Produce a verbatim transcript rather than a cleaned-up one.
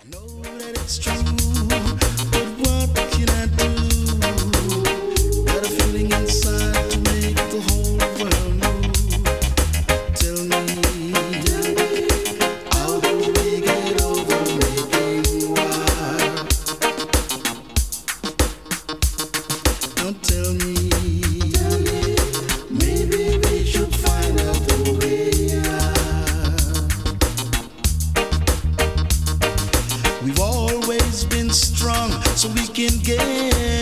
Know that it's true, but what can I do? Got a feeling inside to make the whole world move. Tell me, how do we get over making wild? Don't tell me, maybe we should find out the way out. We've always been strong, so we can get